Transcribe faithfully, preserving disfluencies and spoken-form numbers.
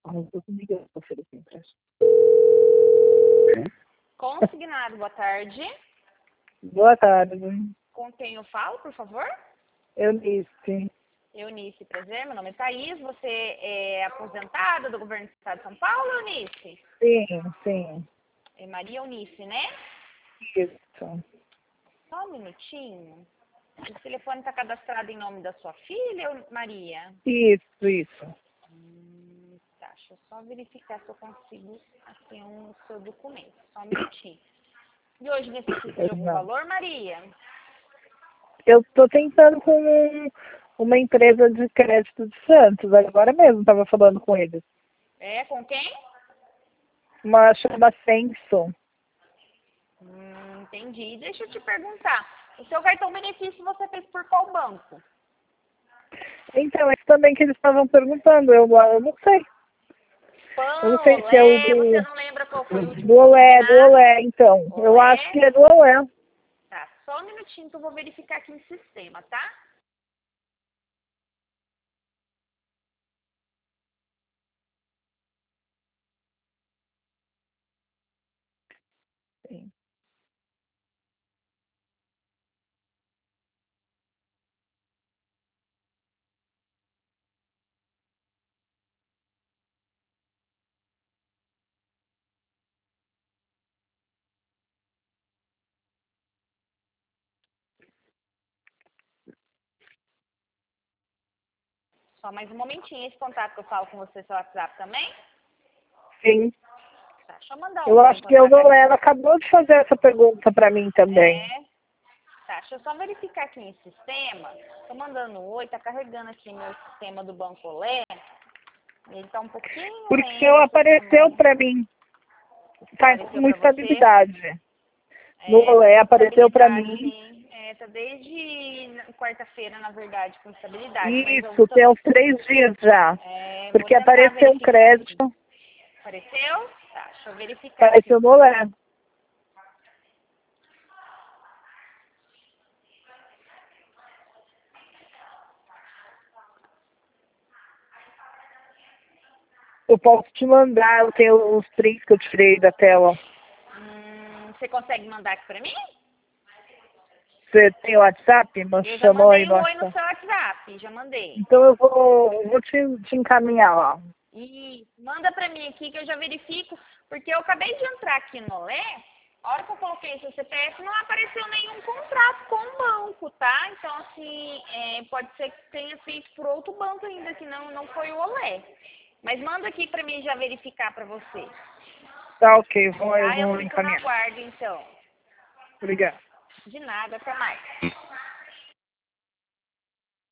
Ai, eu tô ligando pra oferecer empréstimo. Consignado, boa tarde. Boa tarde. Com quem eu falo, por favor? Eunice. Eunice, prazer. Meu nome é Thaís. Você é aposentada do governo do estado de São Paulo, Eunice? Sim, sim. É Maria Eunice, né? Isso. Só um minutinho. O telefone está cadastrado em nome da sua filha, Maria? Isso, isso. Hum, tá, deixa eu só verificar se eu consigo aqui um seu documento. Só um minutinho. E hoje necessita de algum Não. valor, Maria? Eu tô tentando com um- uma empresa de crédito de Santos. Agora mesmo tava falando com eles. É, com quem? Uma chama Senso. Hum, entendi. Deixa eu te perguntar. O seu cartão benefício você fez por qual banco? Então, é isso também que eles estavam perguntando. Eu, eu não sei. Eu não sei se é o Olé, você do, não lembra qual foi o último do Olé, do consignado? Olé, então. Eu Olé? acho que é do Olé. Tá, só um minutinho que eu vou verificar aqui no sistema, tá? Sim. Só mais um momentinho. Esse contato que eu falo com você, seu WhatsApp também? Sim. Tá, deixa eu mandar um Eu oi acho pra que é o do cá. Olé. Ela acabou de fazer essa pergunta pra mim também. É. Tá, deixa eu só verificar aqui no sistema. Tô mandando oi, tá carregando aqui meu sistema do Banco Olé. Ele tá um pouquinho Porque eu lento aqui apareceu também. pra mim. Tá Apareceu com pra você? estabilidade. No É, tá Olé com apareceu pra estabilidade, mim. sim. É, tá desde quarta-feira, na verdade, com estabilidade. Mas eu Isso, tô, tem uns três dias já. é, vou Porque tentar apareceu um verificar aqui. crédito. Apareceu? Tá, deixa eu verificar aqui. Apareceu no Olé. Eu posso te mandar, eu tenho os prints que eu tirei da tela. Hum, você consegue mandar aqui pra mim? Você tem o WhatsApp? Mas Eu já chamou aí mandei no um oi no WhatsApp. seu WhatsApp, já mandei. Então eu vou, eu vou te, te encaminhar lá. E manda pra mim aqui que eu já verifico, porque eu acabei de entrar aqui no Lé, a hora que eu coloquei seu C P F não apareceu nenhum contrato com o banco, tá? Então, assim, é, pode ser que tenha feito por outro banco ainda, que não, não foi o Olé. Mas manda aqui pra mim já verificar pra você. Tá, ok, vou, eu Tá? Eu vou fico no encaminhar. aguardo, então. Obrigado. De nada, até mais.